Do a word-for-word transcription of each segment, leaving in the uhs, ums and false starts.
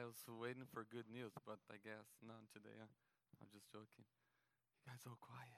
I was waiting for good news, but I guess none today. Huh? I'm just joking. You guys are quiet.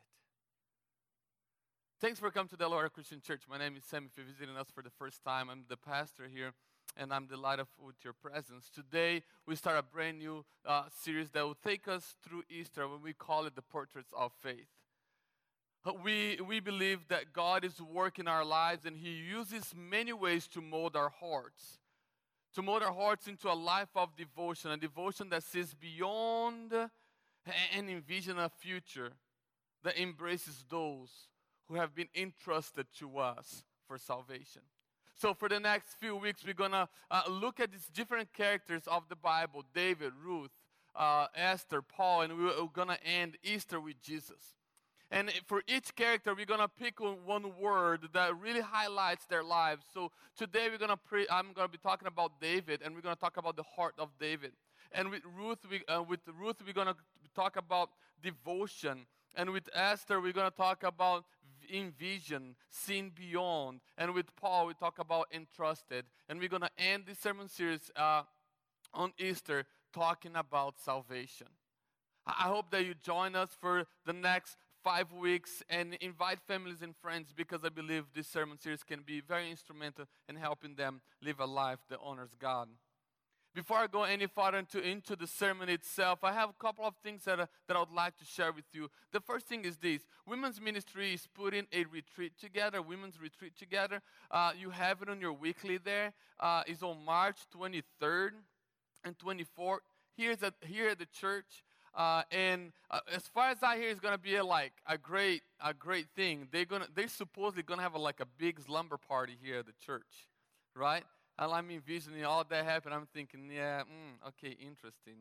Thanks for coming to Delaware Christian Church. My name is Sam. If you're visiting us for the first time, I'm the pastor here, and I'm delighted with your presence. Today, we start a brand new uh, series that will take us through Easter, when we call it the Portraits of Faith. Uh, We, we believe that God is working our lives, and He uses many ways to mold our hearts. To mold our hearts into a life of devotion, a devotion that sees beyond and envision a future that embraces those who have been entrusted to us for salvation. So for the next few weeks, we're going to uh, look at these different characters of the Bible: David, Ruth, uh, Esther, Paul, and we're going to end Easter with Jesus. And for each character, we're going to pick one word that really highlights their lives. So today, we're going to pre- I'm going to be talking about David, and we're going to talk about the heart of David. And with Ruth, we, uh, with Ruth, we're going to talk about devotion. And with Esther, we're going to talk about in vision, seeing beyond. And with Paul, we talk about entrusted. And we're going to end this sermon series uh, on Easter talking about salvation. I hope that you join us for the next five weeks and invite families and friends, because I believe this sermon series can be very instrumental in helping them live a life that honors God. Before I go any further into, into the sermon itself, I have a couple of things that, uh, that I would like to share with you. The first thing is this: Women's Ministry is putting a retreat together, women's retreat together. Uh, you have it on your weekly there. Uh, it's on March twenty-third and twenty-fourth. Here's at, here at the church. Uh, and uh, as far as I hear, it's gonna be a, like a great, a great thing. They're gonna, they're supposedly gonna have a, like a big slumber party here at the church, right? And I'm envisioning all that happen. I'm thinking, yeah, mm, okay, interesting.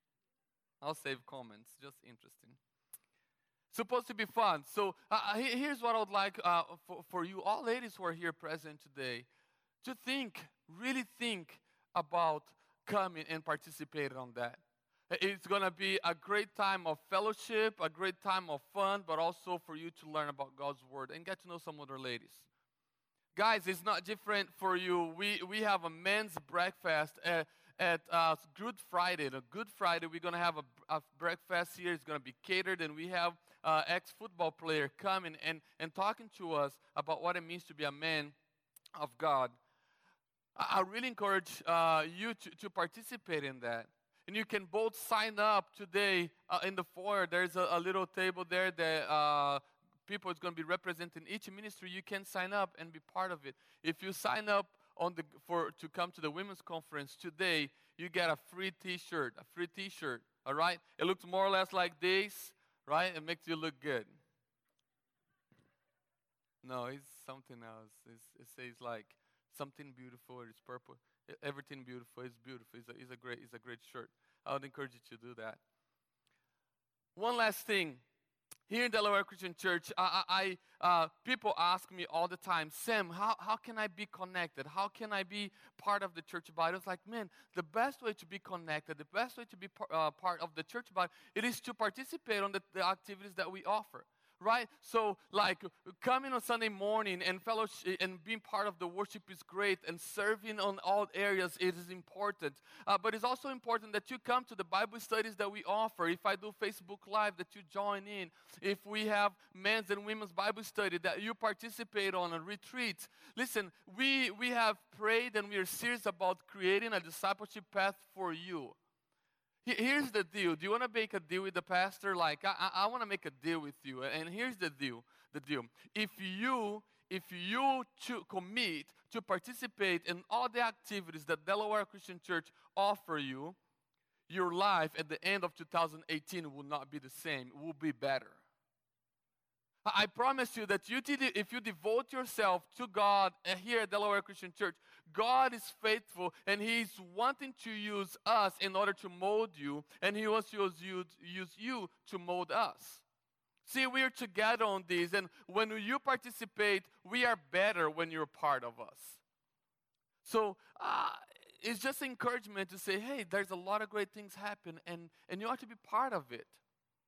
I'll save comments, just interesting. Supposed to be fun. So uh, here's what I would like uh, for, for you, all ladies who are here present today, to think, really think about coming and participating on that. It's going to be a great time of fellowship, a great time of fun, but also for you to learn about God's Word and get to know some other ladies. Guys, it's not different for you. We we have a men's breakfast at, at uh, Good Friday. The Good Friday, we're going to have a, a breakfast here. It's going to be catered, and we have uh, ex-football player coming and, and talking to us about what it means to be a man of God. I, I really encourage uh, you to, to participate in that. And you can both sign up today uh, in the foyer. There's a, a little table there that uh, people is going to be representing each ministry. You can sign up and be part of it. If you sign up on the for to come to the women's conference today, you get a free T-shirt, a free T-shirt. All right? It looks more or less like this, right? It makes you look good. No, it's something else. It's, it says like something beautiful. It's purple. Everything beautiful is beautiful. It's a, it's a great, it's a great shirt. I would encourage you to do that. One last thing. Here in Delaware Christian Church, I, I, uh, people ask me all the time, Sam, how, how can I be connected? How can I be part of the church body? It's like, man, the best way to be connected, the best way to be par- uh, part of the church body, it is to participate on the, the activities that we offer. Right? So, like, coming on Sunday morning and fellowship and being part of the worship is great, and serving on all areas, it is important. Uh, but it's also important that you come to the Bible studies that we offer. If I do Facebook Live, that you join in. If we have men's and women's Bible study, that you participate on a retreat. Listen, we, we have prayed and we are serious about creating a discipleship path for you. Here's the deal. Do you want to make a deal with the pastor? Like, I, I, I want to make a deal with you. And here's the deal. The deal. If you, if you to commit to participate in all the activities that Delaware Christian Church offer you, your life at the end of two thousand eighteen will not be the same. It will be better. I promise you that you, if you devote yourself to God here at Delaware Christian Church, God is faithful, and He's wanting to use us in order to mold you, and He wants to use you, use you to mold us. See, we are together on this, and when you participate, we are better when you're part of us. So uh, it's just encouragement to say, hey, there's a lot of great things happen, and, and you ought to be part of it.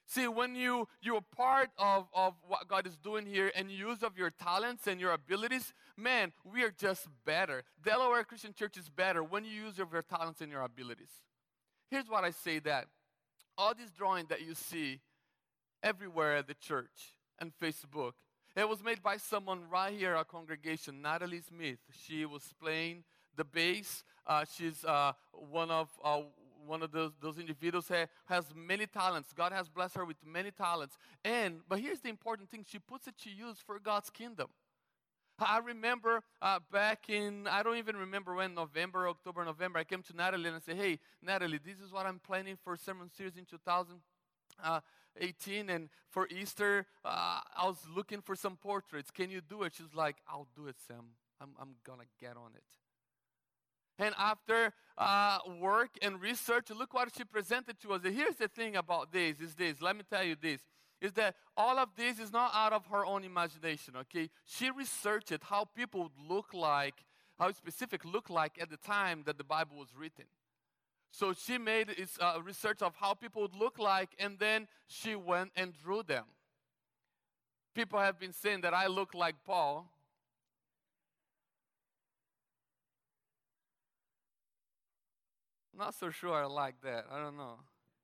See, when you, you're part of, of what God is doing here and use of your talents and your abilities, man, we are just better. Delaware Christian Church is better when you use of your talents and your abilities. Here's what I say that. All these drawings that you see everywhere at the church and Facebook, it was made by someone right here at our congregation, Natalie Smith. She was playing the bass. Uh, she's uh, one of uh, one of those, those individuals who has many talents. God has blessed her with many talents. And but here's the important thing: she puts it to use for God's kingdom. I remember uh, back in, I don't even remember when, November, October, November, I came to Natalie and I said, hey, Natalie, this is what I'm planning for sermon series in two thousand eighteen. And for Easter, uh, I was looking for some portraits. Can you do it? She's like, I'll do it, Sam. I'm, I'm going to get on it. And after uh, work and research, look what she presented to us. And here's the thing about this, is this. Let me tell you this. Is that all of this is not out of her own imagination, okay? She researched how people would look like, how specific look like at the time that the Bible was written. So she made a uh, research of how people would look like, and then she went and drew them. People have been saying that I look like Paul. Not so sure I like that. I don't know.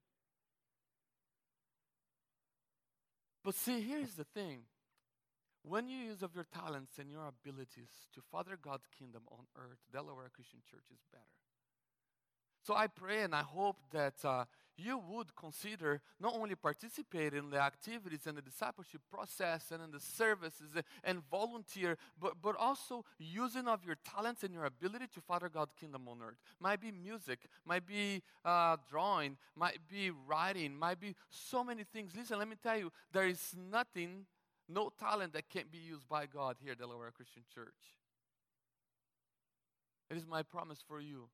But see, here's the thing. When you use of your talents and your abilities to further God's kingdom on earth, Delaware Christian Church is better. So I pray and I hope that uh, you would consider not only participate in the activities and the discipleship process and in the services and, and volunteer, but, but also using of your talents and your ability to further God's kingdom on earth. Might be music, might be uh, drawing, might be writing, might be so many things. Listen, let me tell you, there is nothing, no talent that can't be used by God here at Delaware Christian Church. It is my promise for you.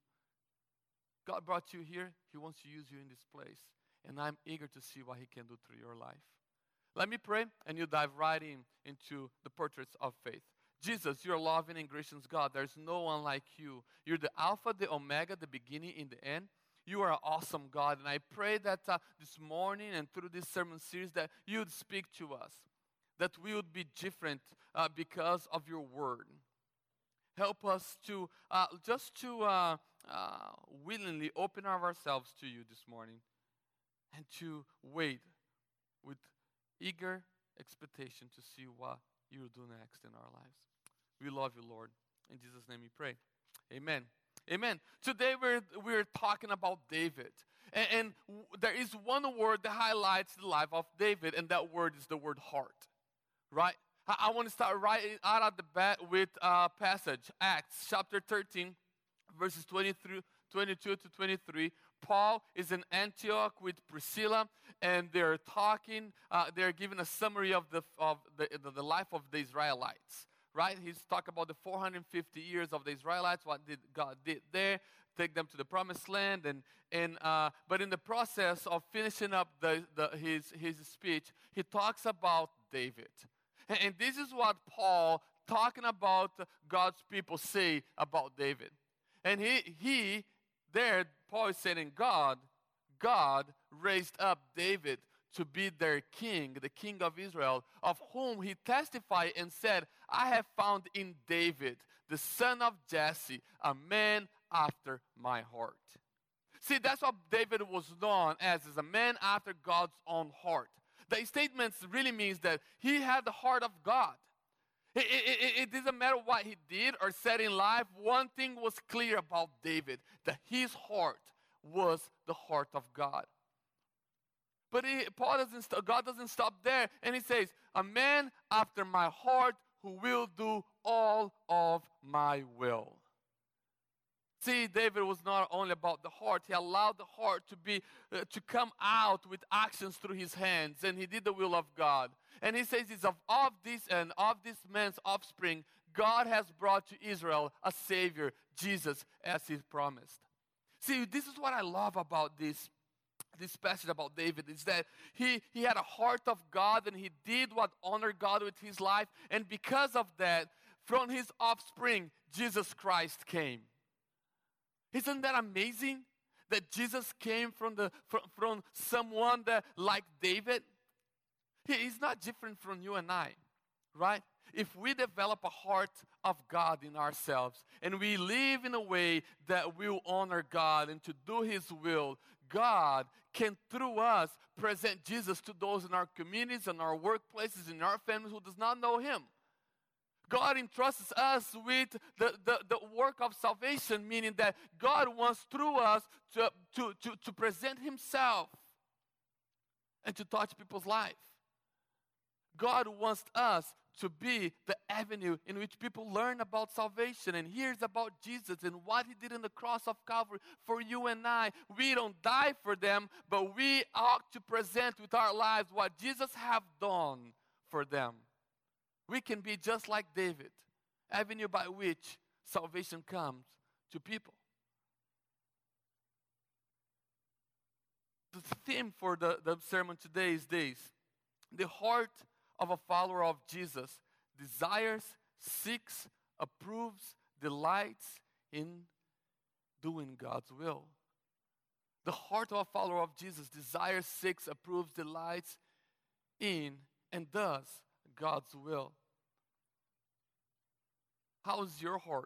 God brought you here. He wants to use you in this place. And I'm eager to see what He can do through your life. Let me pray, and you dive right in into the portraits of faith. Jesus, you're loving and gracious God. There's no one like you. You're the Alpha, the Omega, the beginning and the end. You are an awesome God. And I pray that uh, this morning and through this sermon series that you would speak to us. That we would be different uh, because of your word. Help us to uh, just to uh, uh, willingly open ourselves to you this morning and to wait with eager expectation to see what you will do next in our lives. We love you, Lord. In Jesus' name we pray. Amen. Amen. Today we're, we're talking about David. And, and w- there is one word that highlights the life of David, and that word is the word heart. Right? I want to start right out of the bat with a passage, Acts chapter thirteen, verses twenty-two to twenty-three. Paul is in Antioch with Priscilla, and they're talking, uh, they're giving a summary of the of the, the life of the Israelites. Right? He's talking about the four hundred fifty years of the Israelites, what did God did there, take them to the promised land, and and uh, but in the process of finishing up the, the his his speech, he talks about David. And this is what Paul, talking about God's people, say about David. And he, he there, Paul is saying, God, God raised up David to be their king, the king of Israel, of whom he testified and said, I have found in David, the son of Jesse, a man after my heart. See, that's what David was known as, as a man after God's own heart. The statement really means that he had the heart of God. It, it, it, it doesn't matter what he did or said in life. One thing was clear about David, that his heart was the heart of God. But he, Paul doesn't, God doesn't stop there. And he says, a man after my heart who will do all of my will. See, David was not only about the heart. He allowed the heart to be uh, to come out with actions through his hands, and he did the will of God. And he says, "It's of, of this and of this man's offspring, God has brought to Israel a Savior, Jesus, as He promised." See, this is what I love about this, this passage about David, is that he, he had a heart of God, and he did what honored God with his life. And because of that, from his offspring, Jesus Christ came. Isn't that amazing? that Jesus came from, the, from, from someone that, like David, he is not different from you and I, right? If we develop a heart of God in ourselves and we live in a way that will honor God and to do His will, God can, through us, present Jesus to those in our communities, in our workplaces, in our families who does not know Him. God entrusts us with the, the, the work of salvation, meaning that God wants through us to, to, to, to present Himself and to touch people's life. God wants us to be the avenue in which people learn about salvation and hears about Jesus and what He did on the cross of Calvary for you and I. We don't die for them, but we ought to present with our lives what Jesus have done for them. We can be just like David, avenue by which salvation comes to people. The theme for the, the sermon today is this: the heart of a follower of Jesus desires, seeks, approves, delights in doing God's will. The heart of a follower of Jesus desires, seeks, approves, delights in, and does God's will. How is your heart?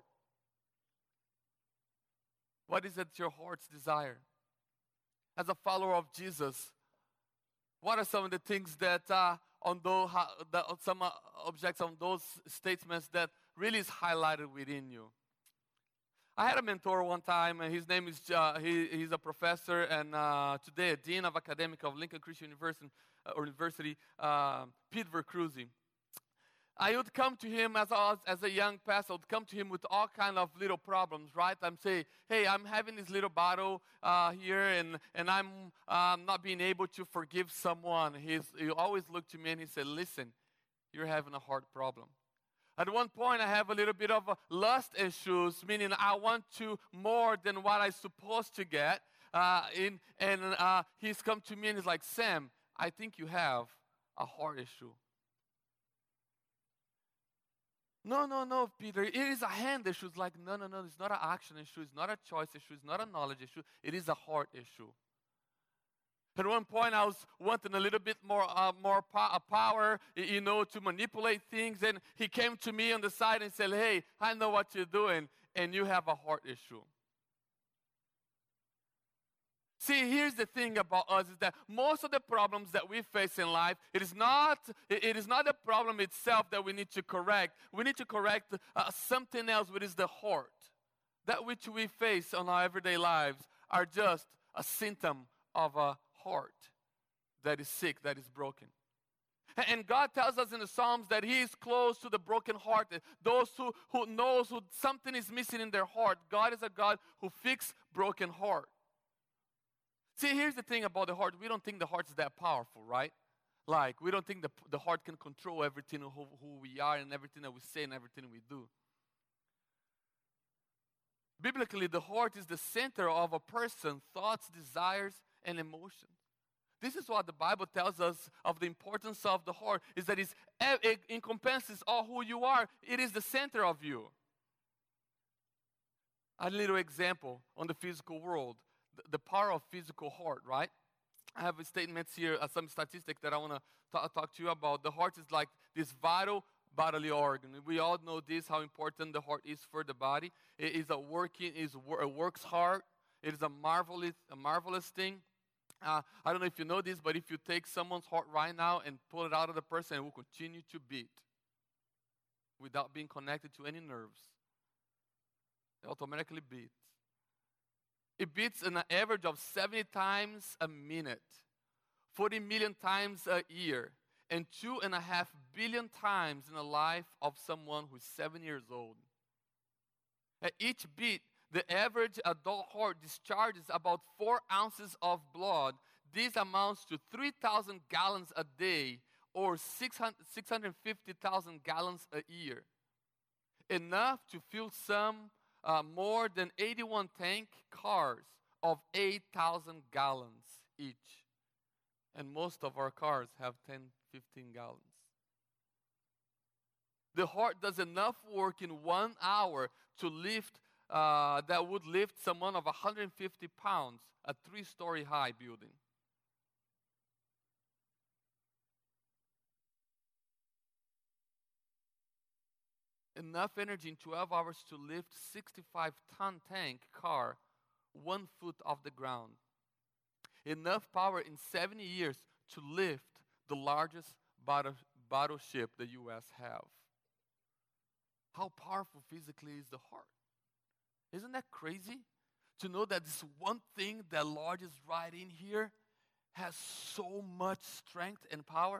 What is it your heart's desire? As a follower of Jesus, what are some of the things that, uh, on those, uh, the, some uh, objects on those statements that really is highlighted within you? I had a mentor one time, and his name is, uh, he, he's a professor and uh, today a dean of academic of Lincoln Christian University, uh, University uh, Pete Vercruysse. I would come to him as a, as a young pastor, I would come to him with all kind of little problems, right? I'm saying, hey, I'm having this little battle uh, here, and, and I'm uh, not being able to forgive someone. He's, he always looked to me and he said, listen, you're having a heart problem. At one point, I have a little bit of a lust issues, meaning I want to more than what I'm supposed to get. Uh, in, and uh, he's come to me and he's like, Sam, I think you have a heart issue. No, no, no, Peter, it is a hand issue. It's like, no, no, no, it's not an action issue. It's not a choice issue. It's not a knowledge issue. It is a heart issue. At one point, I was wanting a little bit more uh, more po- power, you know, to manipulate things. And he came to me on the side and said, hey, I know what you're doing, and you have a heart issue. See, here's the thing about us is that most of the problems that we face in life, it is not, it is not the problem itself that we need to correct. We need to correct uh, something else, which is the heart. That which we face on our everyday lives are just a symptom of a heart that is sick, that is broken. And God tells us in the Psalms that He is close to the brokenhearted, those who, who knows who something is missing in their heart. God is a God who fixes broken heart. See, here's the thing about the heart. We don't think the heart's that powerful, right? Like, we don't think the, the heart can control everything, who, who we are and everything that we say and everything we do. Biblically, the heart is the center of a person's thoughts, desires, and emotions. This is what the Bible tells us of the importance of the heart, is that it's, it encompasses all who you are. It is the center of you. A little example on the physical world. The power of physical heart, right? I have statements here, uh, some statistics that I want to talk to you about. The heart is like this vital bodily organ. We all know this, how important the heart is for the body. It is a working, it works hard. It is a marvelous, a marvelous thing. Uh, I don't know if you know this, but if you take someone's heart right now and pull it out of the person, it will continue to beat without being connected to any nerves. It automatically beats. It beats an average of seventy times a minute, forty million times a year, and two and a half billion times in the life of someone who's seven years old. At each beat, the average adult heart discharges about four ounces of blood. This amounts to three thousand gallons a day, or six hundred fifty thousand gallons a year. Enough to fill some Uh, more than eighty-one tank cars of eight thousand gallons each. And most of our cars have ten, fifteen gallons. The heart does enough work in one hour to lift uh, that would lift someone of one hundred fifty pounds, a three-story high building. Enough energy in twelve hours to lift sixty-five ton tank car one foot off the ground. Enough power in seventy years to lift the largest battle, battleship the U S have. How powerful physically is the heart? Isn't that crazy? To know that this one thing that lodges right in here has so much strength and power.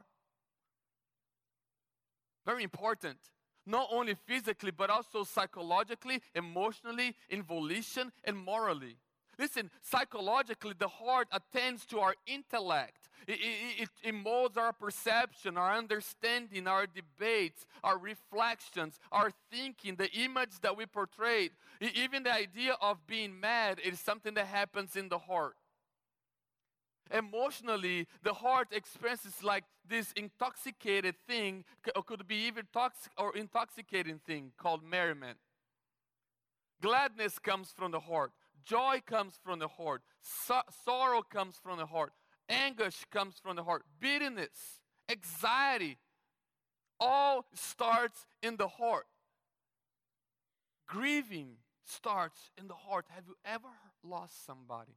Very important. Not only physically, but also psychologically, emotionally, in volition, and morally. Listen, psychologically, the heart attends to our intellect. It, it, it molds our perception, our understanding, our debates, our reflections, our thinking, the image that we portray. Even the idea of being mad is something that happens in the heart. Emotionally, the heart experiences like this intoxicated thing, or could be even toxic or intoxicating thing called merriment. Gladness comes from the heart. Joy comes from the heart. So- sorrow comes from the heart. Anguish comes from the heart. Bitterness, anxiety, all starts in the heart. Grieving starts in the heart. Have you ever lost somebody?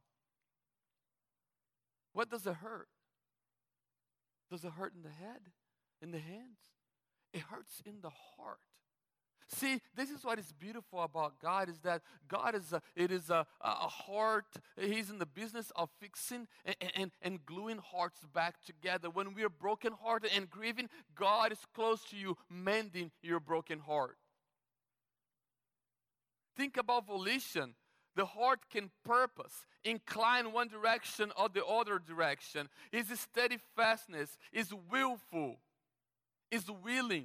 What does it hurt? Does it hurt in the head? In the hands? It hurts in the heart. See, this is what is beautiful about God, is that God is a, it is a, a heart. He's in the business of fixing and, and, and gluing hearts back together. When we are brokenhearted and grieving, God is close to you, mending your broken heart. Think about volition. The heart can purpose, incline one direction or the other direction. Is steadfastness, is willful, is willing.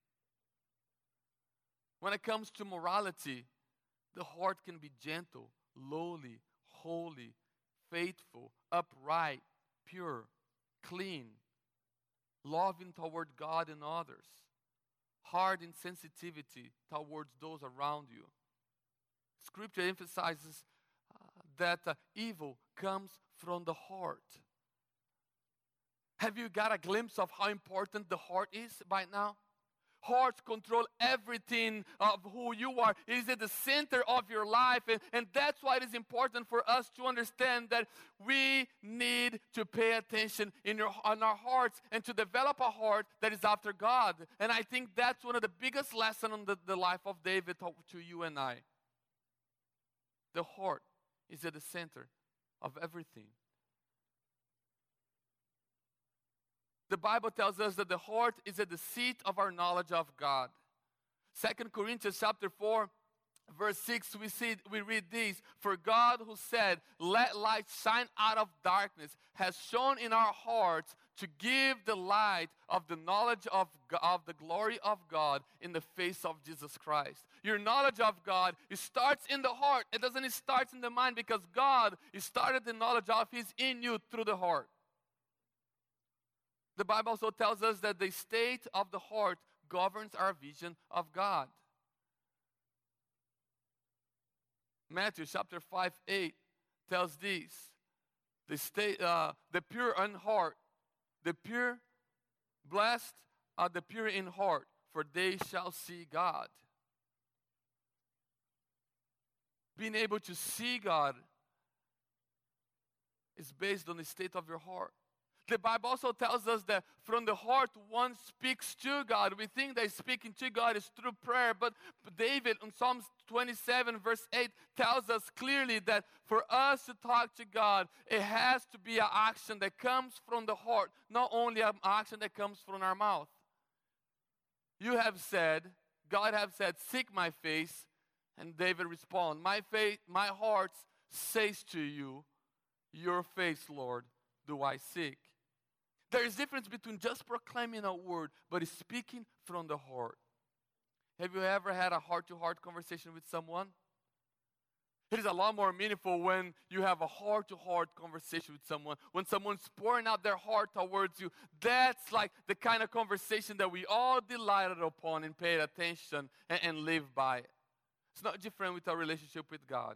When it comes to morality, the heart can be gentle, lowly, holy, faithful, upright, pure, clean, loving toward God and others, hard in sensitivity towards those around you. Scripture emphasizes uh, that uh, evil comes from the heart. Have you got a glimpse of how important the heart is by now? Hearts control everything of who you are. It is at the center of your life. And, and that's why it is important for us to understand that we need to pay attention in, your, in our hearts and to develop a heart that is after God. And I think that's one of the biggest lessons in the, the life of David to, to you and I. The heart is at the center of everything. The Bible tells us that the heart is at the seat of our knowledge of God. Second Corinthians chapter four, verse six, we see, we read this. For God who said, let light shine out of darkness, has shone in our hearts to give the light of the knowledge of, of the glory of God in the face of Jesus Christ. Your knowledge of God, it starts in the heart. It doesn't it starts in the mind, because God, He started the knowledge of His in you through the heart. The Bible also tells us that the state of the heart governs our vision of God. Matthew chapter five, eight tells this. The, state, uh, the pure in heart, the pure, blessed are the pure in heart, for they shall see God. Being able to see God is based on the state of your heart. The Bible also tells us that from the heart one speaks to God. We think that speaking to God is through prayer, but David in Psalms twenty-seven verse eight tells us clearly that for us to talk to God, it has to be an action that comes from the heart, not only an action that comes from our mouth. You have said, God have said, seek my face, and David responds, my faith, my heart says to you, your face, Lord, do I seek. There is a difference between just proclaiming a word, but speaking from the heart. Have you ever had a heart-to-heart conversation with someone? It is a lot more meaningful when you have a heart-to-heart conversation with someone, when someone's pouring out their heart towards you. That's like the kind of conversation that we all delighted upon and paid attention and, and live by it. It's not different with our relationship with God.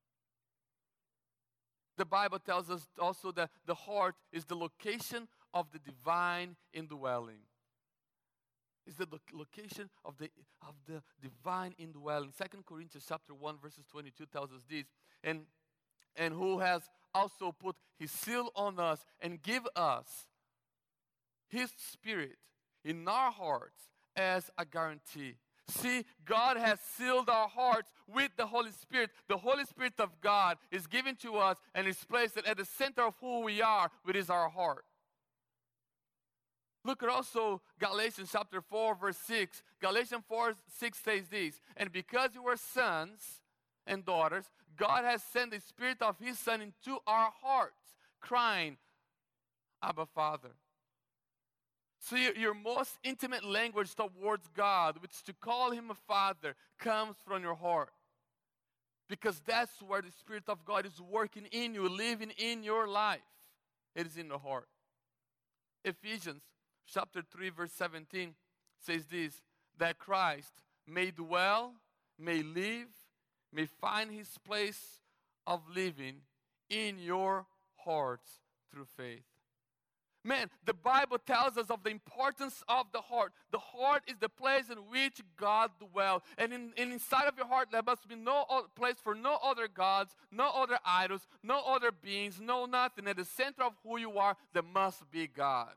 The Bible tells us also that the heart is the location of the divine indwelling. It's the lo- location of the, of the divine indwelling. Second Corinthians chapter one verses twenty-two tells us this. And, and who has also put his seal on us and give us his spirit in our hearts as a guarantee. See, God has sealed our hearts with the Holy Spirit. The Holy Spirit of God is given to us and is placed at the center of who we are, which is our heart. Look at also Galatians chapter four, verse six. Galatians four, six says this, and because you are sons and daughters, God has sent the Spirit of His Son into our hearts, crying, Abba, Father. So your, your most intimate language towards God, which is to call Him a Father, comes from your heart. Because that's where the Spirit of God is working in you, living in your life. It is in the heart. Ephesians chapter three, verse seventeen says this, that Christ may dwell, may live, may find His place of living in your hearts through faith. Man, the Bible tells us of the importance of the heart. The heart is the place in which God dwells. And, in, and inside of your heart, there must be no other place for no other gods, no other idols, no other beings, no nothing. At the center of who you are, there must be God.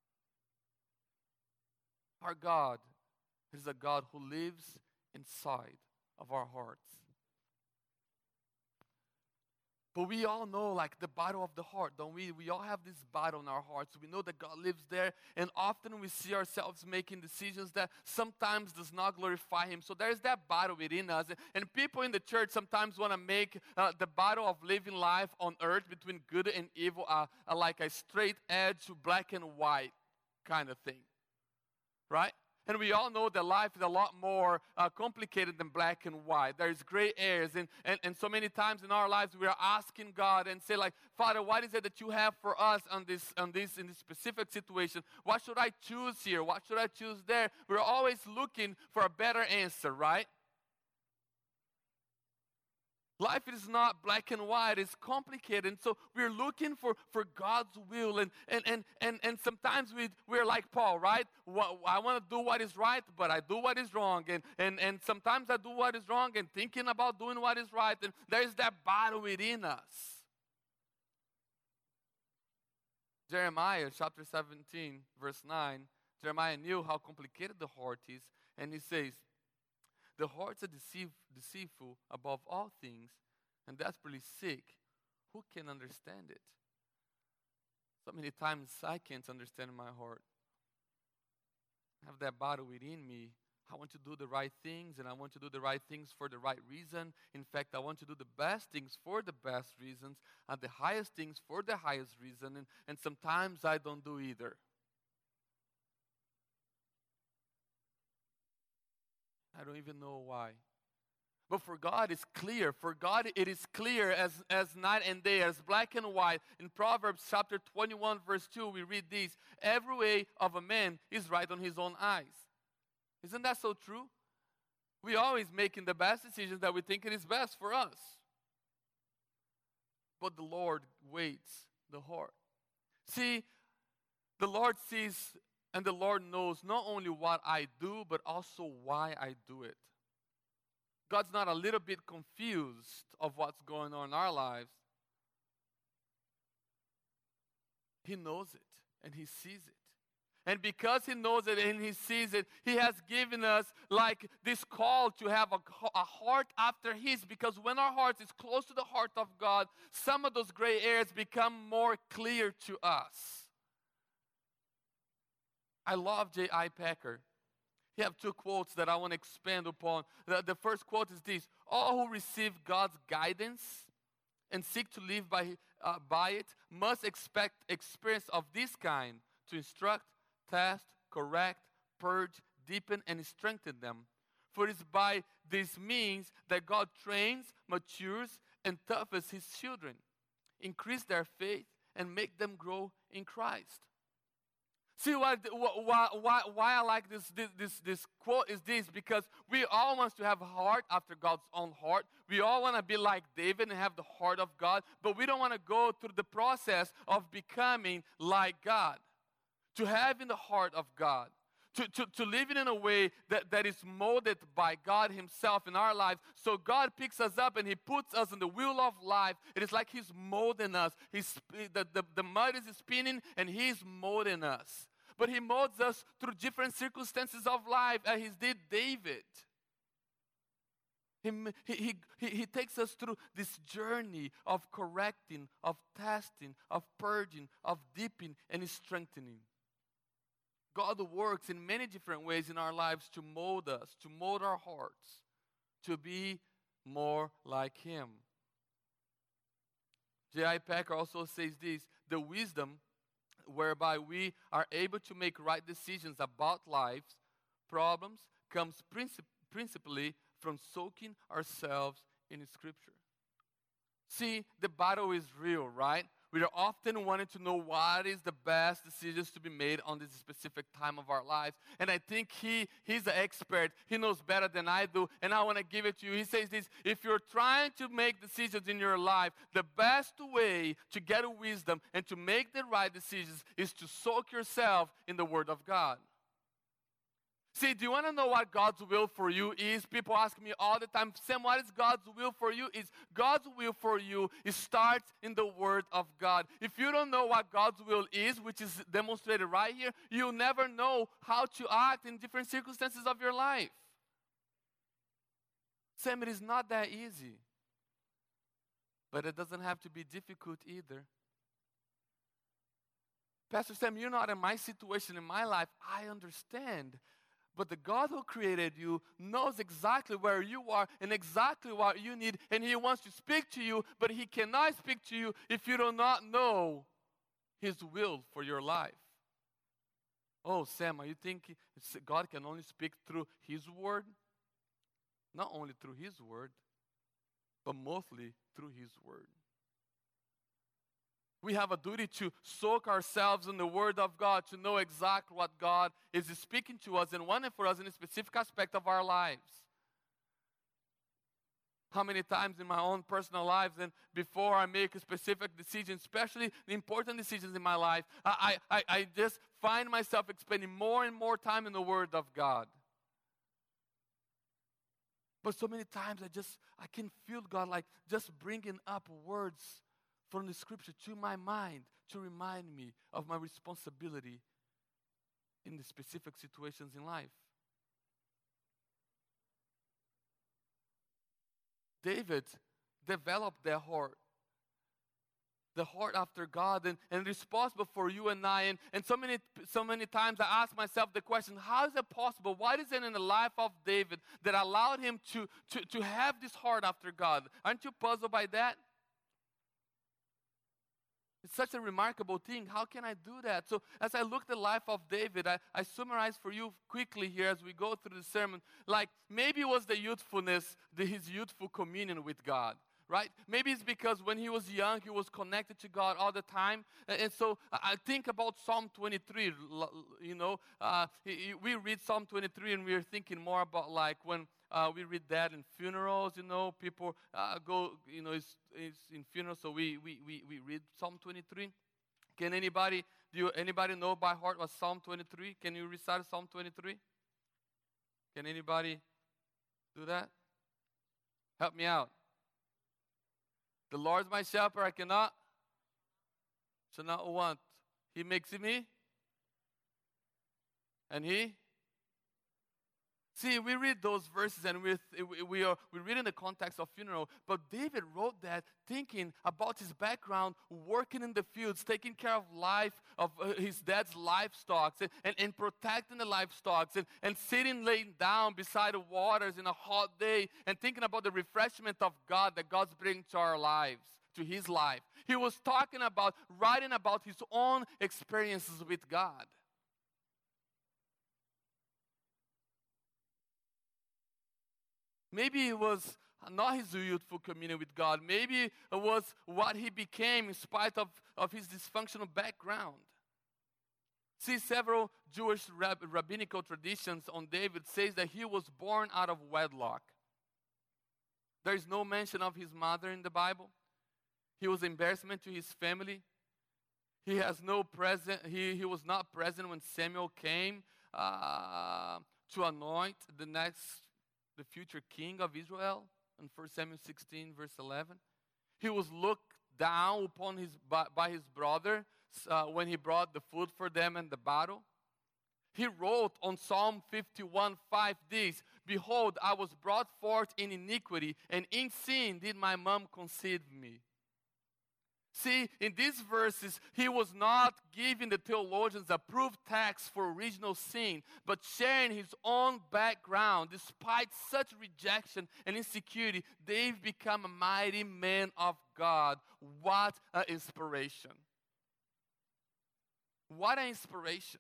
Our God is a God who lives inside of our hearts. But we all know, like, the battle of the heart, don't we? We all have this battle in our hearts. We know that God lives there, and often we see ourselves making decisions that sometimes does not glorify Him. So there's that battle within us. And people in the church sometimes want to make uh, the battle of living life on earth between good and evil uh, uh, like a straight edge to black and white kind of thing, right? And we all know that life is a lot more uh, complicated than black and white. There's gray areas. And, and, and so many times in our lives we are asking God and say, like, Father, what is it that you have for us on this, on this, in this specific situation? What should I choose here? What should I choose there? We're always looking for a better answer, right? Life is not black and white, it's complicated. And so we're looking for, for God's will. And, and, and, and, and sometimes we, we're like Paul, right? What, I want to do what is right, but I do what is wrong. And, and, and sometimes I do what is wrong and thinking about doing what is right. And there's that battle within us. Jeremiah chapter seventeen, verse nine. Jeremiah knew how complicated the heart is. And he says, the heart's are deceive, deceitful above all things and desperately sick. Who can understand it? So many times I can't understand my heart. I have that battle within me. I want to do the right things, and I want to do the right things for the right reason. In fact, I want to do the best things for the best reasons and the highest things for the highest reason. And, and sometimes I don't do either. I don't even know why. But for God, it's clear. For God, it is clear as, as night and day, as black and white. In Proverbs chapter twenty-one, verse two, we read this. Every way of a man is right on his own eyes. Isn't that so true? We always making the best decisions that we think it is best for us. But the Lord weighs the heart. See, the Lord sees and the Lord knows not only what I do, but also why I do it. God's not a little bit confused of what's going on in our lives. He knows it and He sees it. And because He knows it and He sees it, He has given us like this call to have a, a heart after His. Because when our heart is close to the heart of God, some of those gray areas become more clear to us. I love J I Packer. He have two quotes that I want to expand upon. The, the first quote is this. All who receive God's guidance and seek to live by, uh, by it must expect experience of this kind to instruct, test, correct, purge, deepen, and strengthen them. For it is by this means that God trains, matures, and toughens His children, increase their faith, and make them grow in Christ. See, why, why, why, why I like this, this, this, this quote is this, because we all want to have a heart after God's own heart. We all want to be like David and have the heart of God, but we don't want to go through the process of becoming like God, to having the heart of God, to, to, to living in a way that, that is molded by God himself in our lives. So God picks us up and he puts us in the wheel of life. It is like he's molding us. He's, the, the, the mud is spinning and he's molding us. But he molds us through different circumstances of life, as he did David. He, he, he, he takes us through this journey of correcting, of testing, of purging, of deepening, and strengthening. God works in many different ways in our lives to mold us, to mold our hearts, to be more like him. J I Packer also says this: the wisdom whereby we are able to make right decisions about life's problems comes princip- principally from soaking ourselves in Scripture. See, the battle is real, right? We are often wanting to know what is the best decisions to be made on this specific time of our lives. And I think he, he's the expert. He knows better than I do. And I want to give it to you. He says this: if you're trying to make decisions in your life, the best way to get wisdom and to make the right decisions is to soak yourself in the Word of God. See, do you want to know what God's will for you is? People ask me all the time, Sam, what is God's will for you? Is God's will for you, it starts in the Word of God. If you don't know what God's will is, which is demonstrated right here, you'll never know how to act in different circumstances of your life. Sam, it is not that easy. But it doesn't have to be difficult either. Pastor Sam, you're not in my situation in my life. I understand. But the God who created you knows exactly where you are and exactly what you need. And he wants to speak to you, but he cannot speak to you if you do not know his will for your life. Oh, Sam, are you thinking God can only speak through his word? Not only through his word, but mostly through his word. We have a duty to soak ourselves in the Word of God, to know exactly what God is speaking to us and wanting for us in a specific aspect of our lives. How many times in my own personal lives and before I make a specific decision, especially the important decisions in my life, I, I, I just find myself spending more and more time in the Word of God. But so many times I just, I can feel God like just bringing up words from the Scripture to my mind to remind me of my responsibility in the specific situations in life. David developed that heart, the heart after God, and, and responsible for you and I. And, and so many so many times I ask myself the question, how is it possible? What is it in the life of David that allowed him to, to, to have this heart after God? Aren't you puzzled by that? It's such a remarkable thing. How can I do that? So as I look at the life of David, I, I summarize for you quickly here as we go through the sermon. Like maybe it was the youthfulness, the, his youthful communion with God, right? Maybe it's because when he was young, he was connected to God all the time. And, and so I think about Psalm twenty-three, you know. Uh, we read Psalm twenty-three and we're thinking more about like when Uh, we read that in funerals, you know, people uh, go, you know, it's, it's in funerals, so we, we, we, we read Psalm twenty-three. Can anybody, do you, anybody know by heart what Psalm twenty-three? Can you recite Psalm twenty-three? Can anybody do that? Help me out. The Lord is my shepherd, I cannot, shall not want. He makes me, and he See, we read those verses and we we are we read in the context of funeral, but David wrote that thinking about his background, working in the fields, taking care of life of uh, his dad's livestock, and, and, and protecting the livestock, and, and sitting laying down beside the waters in a hot day, and thinking about the refreshment of God that God's bringing to our lives, to his life. He was talking about, writing about his own experiences with God. Maybe it was not his youthful communion with God. Maybe it was what he became in spite of, of his dysfunctional background. See, several Jewish rab- rabbinical traditions on David says that he was born out of wedlock. There is no mention of his mother in the Bible. He was embarrassment to his family. He has no present. He, he was not present when Samuel came uh, to anoint the next, the future king of Israel in First Samuel sixteen, verse eleven. He was looked down upon his by, by his brother uh, when he brought the food for them in the battle. He wrote on Psalm fifty-one, five this, "Behold, I was brought forth in iniquity, and in sin did my mom conceive me." See, in these verses, he was not giving the theologians a proof text for original sin, but sharing his own background. Despite such rejection and insecurity, they've become a mighty man of God. What an inspiration. What an inspiration.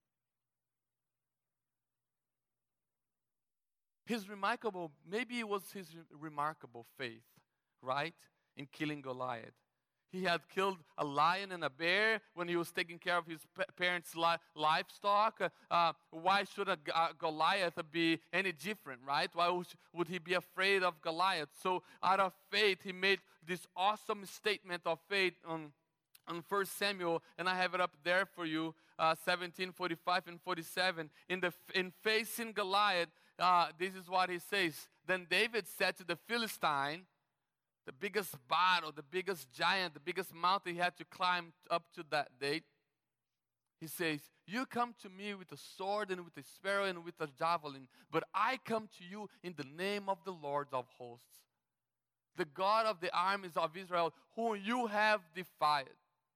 His remarkable, maybe it was his remarkable faith, right, in killing Goliath. He had killed a lion and a bear when he was taking care of his parents' li- livestock. Uh, uh, why should a, a Goliath be any different, right? Why would, would he be afraid of Goliath? So out of faith, he made this awesome statement of faith on, on First Samuel, and I have it up there for you, uh, seventeen, forty-five, and forty-seven. In, the, in facing Goliath, uh, this is what he says. Then David said to the Philistine, the biggest battle, the biggest giant, the biggest mountain he had to climb up to that date. He says, "You come to me with a sword and with a spear and with a javelin, but I come to you in the name of the Lord of hosts, the God of the armies of Israel, whom you have defied.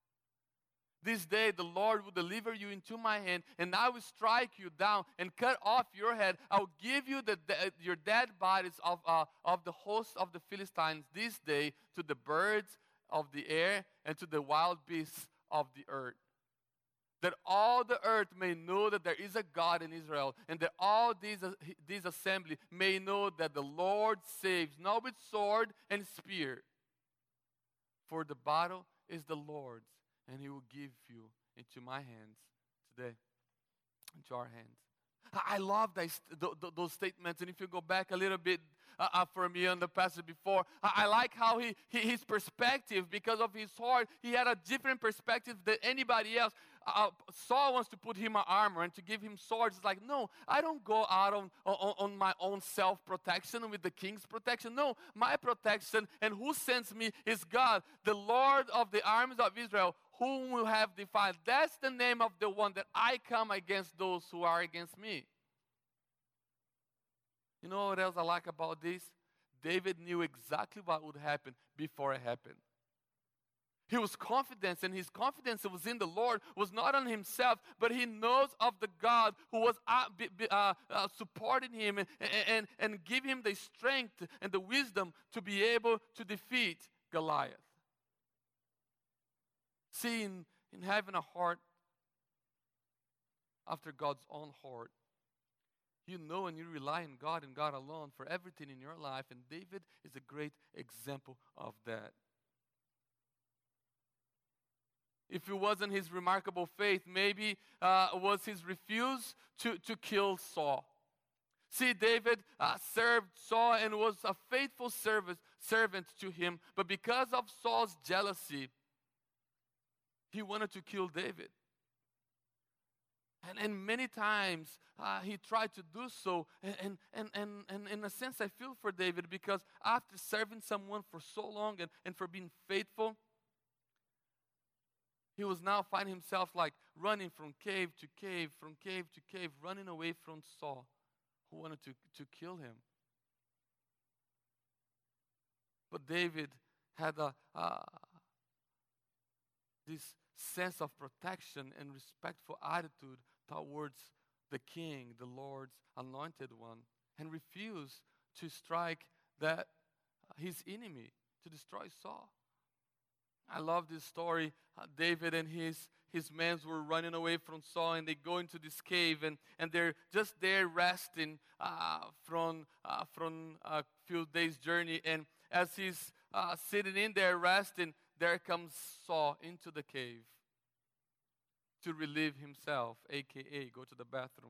This day the Lord will deliver you into my hand, and I will strike you down and cut off your head. I will give you the, de- your dead bodies of, uh, of the host of the Philistines this day to the birds of the air and to the wild beasts of the earth, that all the earth may know that there is a God in Israel, and that all these, uh, this assembly may know that the Lord saves, not with sword and spear. For the battle is the Lord's, and he will give you into my hands today, into our hands." I love that, th- th- those statements. And if you go back a little bit uh, uh, for me on the passage before, I, I like how he, he his perspective, because of his heart, he had a different perspective than anybody else. Uh, Saul wants to put him an armor and to give him swords. It's like, no, I don't go out on, on, on my own self-protection with the king's protection. No, my protection and who sends me is God, the Lord of the armies of Israel, whom will have defied. That's the name of the one that I come against those who are against me. You know what else I like about this? David knew exactly what would happen before it happened. He was confident, and his confidence was in the Lord, was not on himself, but he knows of the God who was uh, be, be, uh, uh, supporting him and, and, and give him the strength and the wisdom to be able to defeat Goliath. See, in, in having a heart after God's own heart, you know and you rely on God and God alone for everything in your life, and David is a great example of that. If it wasn't his remarkable faith, maybe uh, was his refuse to, to kill Saul. See, David uh, served Saul and was a faithful service, servant to him, but because of Saul's jealousy, he wanted to kill David. And, and many times uh, he tried to do so. And, and, and, and, and in a sense, I feel for David, because after serving someone for so long and, and for being faithful, he was now finding himself like running from cave to cave, from cave to cave, running away from Saul, who wanted to, to kill him. But David had a, uh, this sense of protection and respectful attitude towards the king, the Lord's anointed one, and refused to strike that his enemy, to destroy Saul. I love this story. Uh, David and his, his men were running away from Saul, and they go into this cave, and, and they're just there resting uh, from, uh, from a few days' journey. And as he's uh, sitting in there resting, there comes Saul into the cave. to relieve himself, aka go to the bathroom.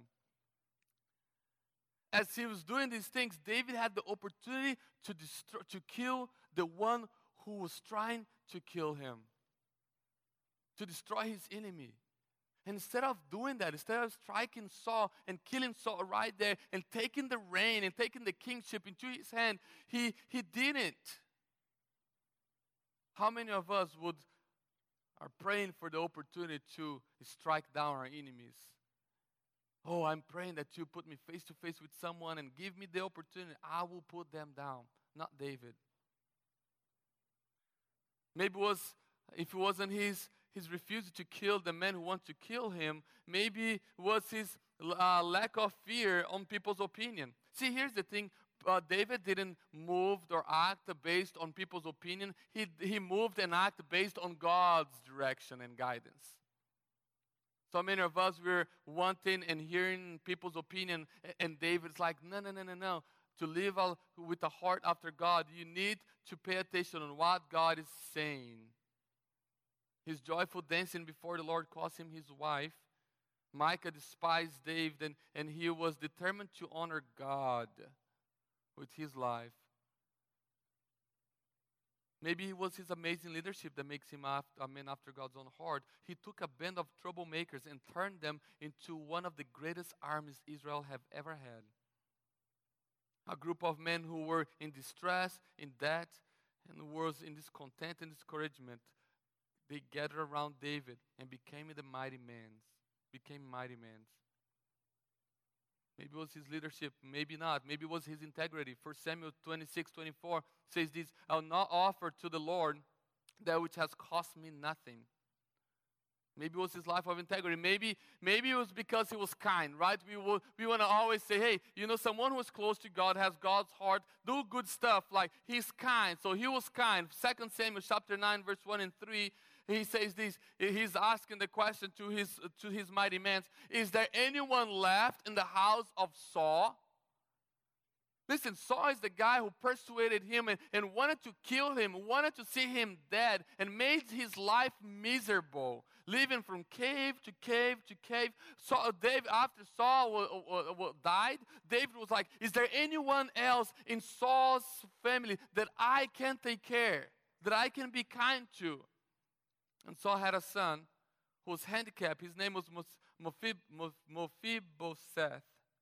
As he was doing these things, David had the opportunity to destroy, to kill the one who was trying to kill him, to destroy his enemy. And instead of doing that, instead of striking Saul and killing Saul right there and taking the reign and taking the kingship into his hand, he, he didn't. How many of us would are praying for the opportunity to strike down our enemies? Oh, I'm praying that you put me face to face with someone and give me the opportunity. I will put them down. Not David. Maybe it was, if it wasn't his, his refusal to kill the men who want to kill him, maybe it was his uh, lack of fear on people's opinion. See, here's the thing. Uh, David didn't move or act based on people's opinion. He, he moved and acted based on God's direction and guidance. So many of us, we're wanting and hearing people's opinion, and David's like, no, no, no, no, no. To live all, with a heart after God, you need to pay attention on what God is saying. His joyful dancing before the Lord cost him his wife. Micah despised David, and, and he was determined to honor God with his life. Maybe it was his amazing leadership that makes him after, a man after God's own heart. He took a band of troublemakers and turned them into one of the greatest armies Israel have ever had. A group of men who were in distress, in debt, and was in discontent and discouragement. They gathered around David and became the mighty men. Became mighty men. Maybe it was his leadership, maybe not. Maybe it was his integrity. First Samuel twenty-six, twenty-four says this, I'll not offer to the Lord that which has cost me nothing. Maybe it was his life of integrity. Maybe, maybe it was because he was kind, right? We, will, we want to always say, hey, you know, someone who is close to God, has God's heart, do good stuff, like he's kind. So he was kind. Second Samuel chapter nine, verse one and three, he says this, he's asking the question to his, to his mighty men, is there anyone left in the house of Saul? Listen, Saul is the guy who persuaded him and, and wanted to kill him, wanted to see him dead, and made his life miserable, living from cave to cave to cave. So David, after Saul w- w- w- died, David was like, is there anyone else in Saul's family that I can take care, that I can be kind to? And Saul had a son who was handicapped. His name was Mephibosheth.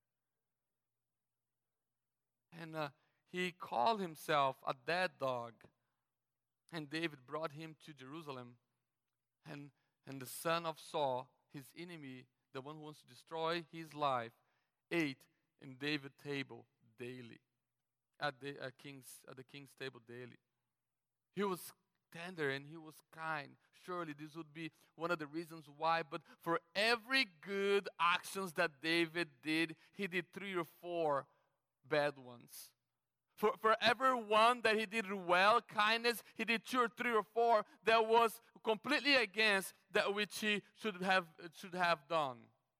And uh, he called himself a dead dog. And David brought him to Jerusalem. And, and the son of Saul, his enemy, the one who wants to destroy his life, ate in David's table daily. At the, uh, king's, at the king's table daily. He was tender and he was kind. Surely this would be one of the reasons why. But for every good actions that David did, he did three or four bad ones. For, for every one that he did well, kindness, he did two or three or four that was completely against that which he should have, should have done.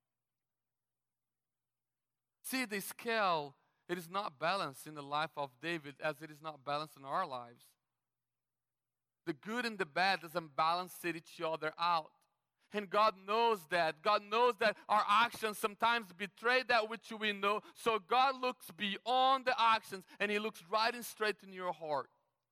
See, the scale, it is not balanced in the life of David as it is not balanced in our lives. The good and the bad doesn't balance each other out. And God knows that. God knows that our actions sometimes betray that which we know. So God looks beyond the actions and He looks right and straight in your heart.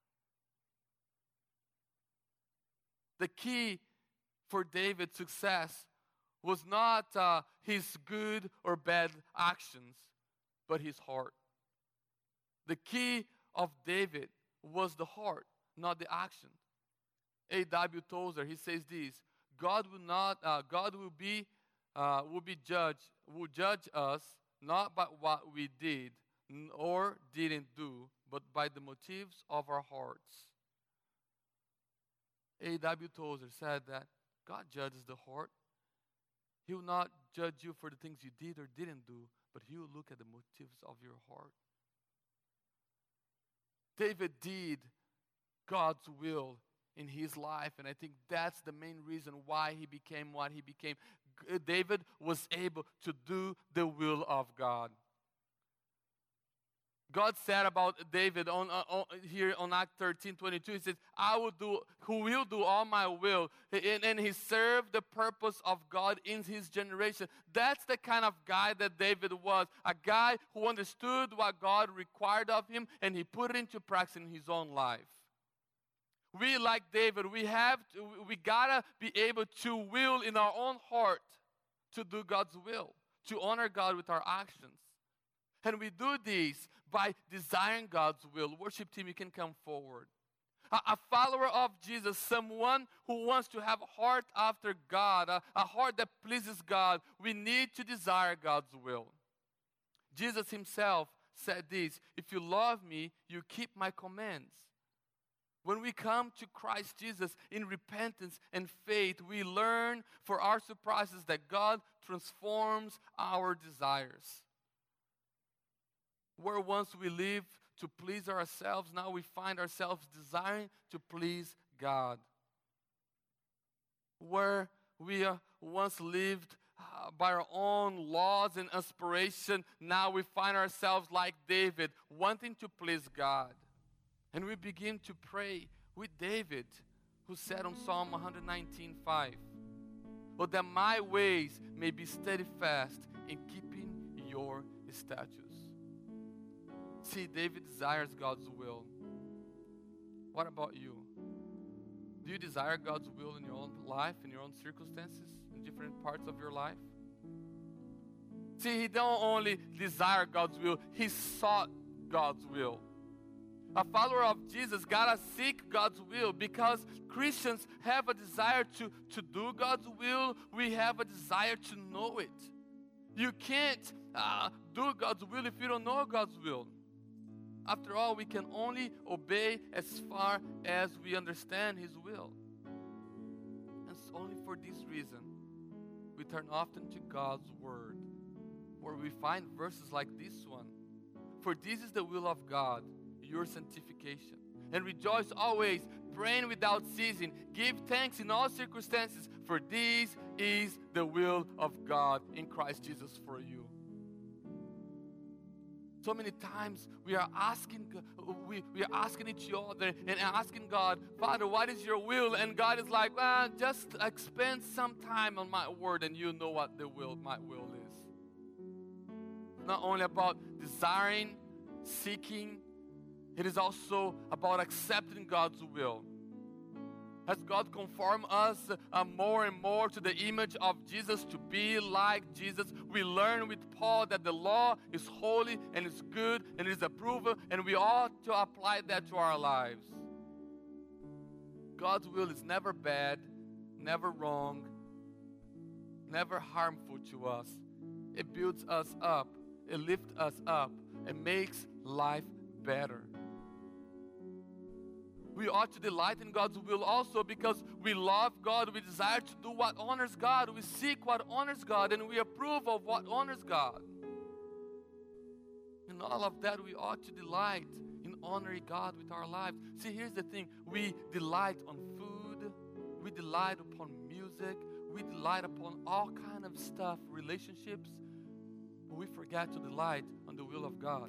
The key for David's success was not uh, his good or bad actions, but his heart. The key of David was the heart, not the action. A W Tozer, he says this, God will not, uh, God will be, uh, will be judged, will judge us not by what we did or didn't do, but by the motives of our hearts. A W Tozer said that God judges the heart. He will not judge you for the things you did or didn't do, but He will look at the motives of your heart. David did God's will in his life, and I think that's the main reason why he became what he became. David was able to do the will of God. God said about David on, uh, on here on Act thirteen twenty-two, he says, I will do, who will do all my will. And, and he served the purpose of God in his generation. That's the kind of guy that David was. A guy who understood what God required of him, and he put it into practice in his own life. We, like David, we have to, we gotta be able to will in our own heart to do God's will, to honor God with our actions. And we do this by desiring God's will. Worship team, you can come forward. A, a follower of Jesus, someone who wants to have a heart after God, a, a heart that pleases God, we need to desire God's will. Jesus himself said this, if you love me, you keep my commands. When we come to Christ Jesus in repentance and faith, we learn for our surprises that God transforms our desires. Where once we lived to please ourselves, now we find ourselves desiring to please God. Where we uh, once lived uh, by our own laws and aspiration, now we find ourselves like David, wanting to please God. And we begin to pray with David, who said on Psalm one nineteen five, "But that my ways may be steadfast in keeping your statutes." See, David desires God's will. What about you? Do you desire God's will in your own life, in your own circumstances, in different parts of your life? See, he don't only desire God's will, he sought God's will. A follower of Jesus gotta seek God's will, because Christians have a desire to, to do God's will. We have a desire to know it. You can't uh, do God's will if you don't know God's will. After all, we can only obey as far as we understand His will. And it's only for this reason we turn often to God's Word, where we find verses like this one. For this is the will of God, your sanctification. And rejoice always, praying without ceasing. Give thanks in all circumstances, for this is the will of God in Christ Jesus for you. So many times we are asking, we, we are asking each other and asking God, Father, what is your will? And God is like, well, just spend some time on my word and you know what the will, my will is. Not only about desiring, seeking, it is also about accepting God's will. As God conform us uh, more and more to the image of Jesus, to be like Jesus, we learn with Paul that the law is holy and is good and is approved, and we ought to apply that to our lives. God's will is never bad, never wrong, never harmful to us. It builds us up, it lifts us up, it makes life better. We ought to delight in God's will also because we love God. We desire to do what honors God. We seek what honors God, and we approve of what honors God. In all of that, we ought to delight in honoring God with our lives. See, here's the thing. We delight on food. We delight upon music. We delight upon all kind of stuff, relationships. But we forget to delight on the will of God.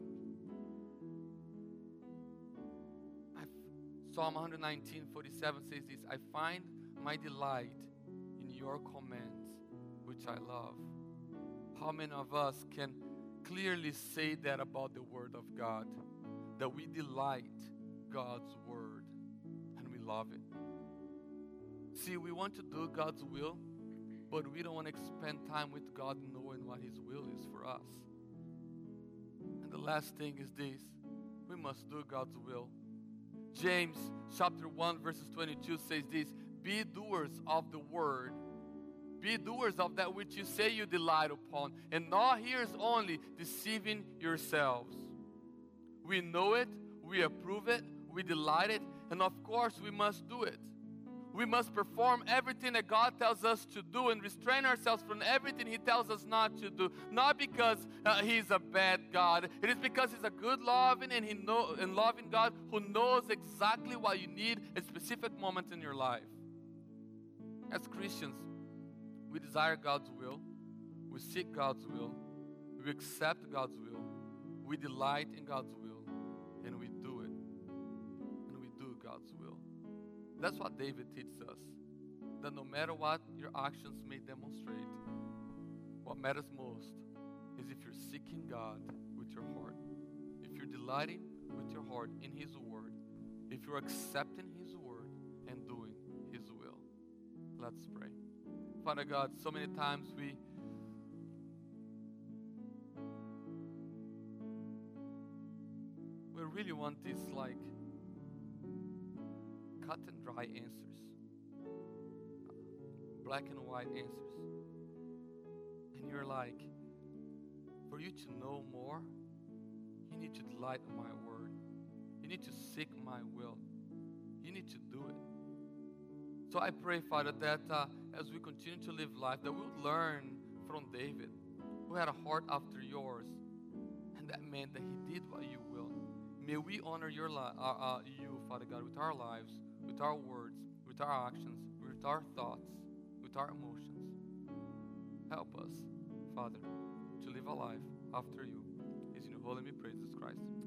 Psalm one nineteen forty-seven says this, I find my delight in your commands, which I love. How many of us can clearly say that about the Word of God? That we delight God's Word and we love it. See, we want to do God's will, but we don't want to spend time with God knowing what His will is for us. And the last thing is this, we must do God's will. James chapter one verses twenty-two says this, be doers of the word, be doers of that which you say you delight upon, and not hearers only, deceiving yourselves. We know it, we approve it, we delight it, and of course we must do it. We must perform everything that God tells us to do and restrain ourselves from everything He tells us not to do. Not because uh, He's a bad God. It is because He's a good loving and He know and loving God who knows exactly what you need at specific moments in your life. As Christians, we desire God's will. We seek God's will. We accept God's will. We delight in God's will. That's what David teaches us. That no matter what your actions may demonstrate, what matters most is if you're seeking God with your heart, if you're delighting with your heart in His Word, if you're accepting His Word and doing His will. Let's pray. Father God, so many times we we really want these like cut and dry answers, black and white answers. And you're like, for you to know more, you need to delight in my word. You need to seek my will. You need to do it. So I pray, Father, that uh, as we continue to live life, that we'll learn from David, who had a heart after yours, and that meant that he did what you will. May we honor your li- uh, uh, you, Father God, with our lives, with our words, with our actions, with our thoughts, with our emotions. Help us, Father, to live a life after you. It's in your holy name we pray, Jesus Christ.